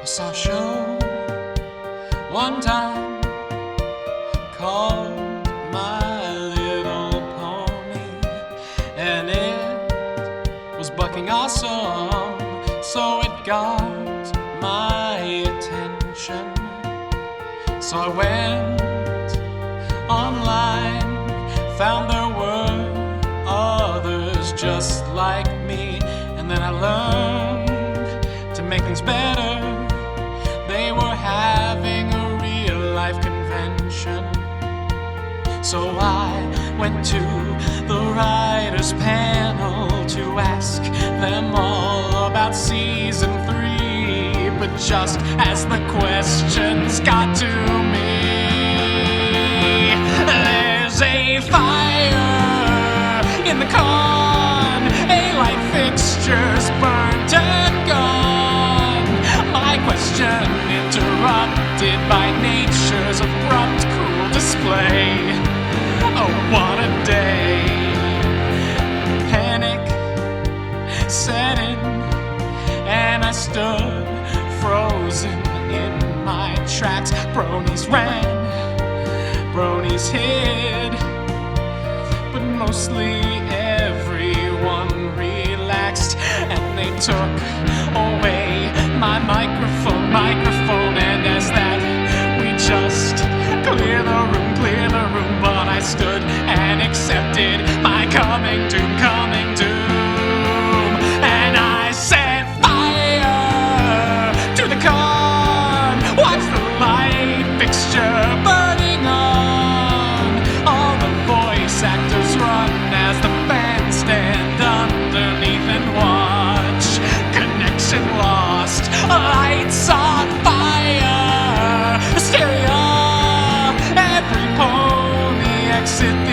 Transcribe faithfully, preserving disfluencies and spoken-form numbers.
saw a show one time called My Little Pony, and it was bucking awesome, so it got my attention. So I went online, found there were others just like me, and then I learned to make things better. They were having a real life convention. So I went to the writers' panel to ask them all about season three. But just as the questions got to me, there's a fire in the con, a light fixture's burnt and gone. My question interrupted by nature's abrupt, cruel display. Oh, what a day! Panic set in, and I stood frozen in my tracks. Bronies ran, bronies hid, but mostly everyone relaxed, and they took away my microphone, microphone, and as that we just clear the room, clear the room. But I stood and accepted my coming doom, coming doom, and I set fire to the con. Watch the light fixture burning on. All the voice actors run as the fans stand underneath and watch. Connection lost, lights on fire, hysteria. Every pony exit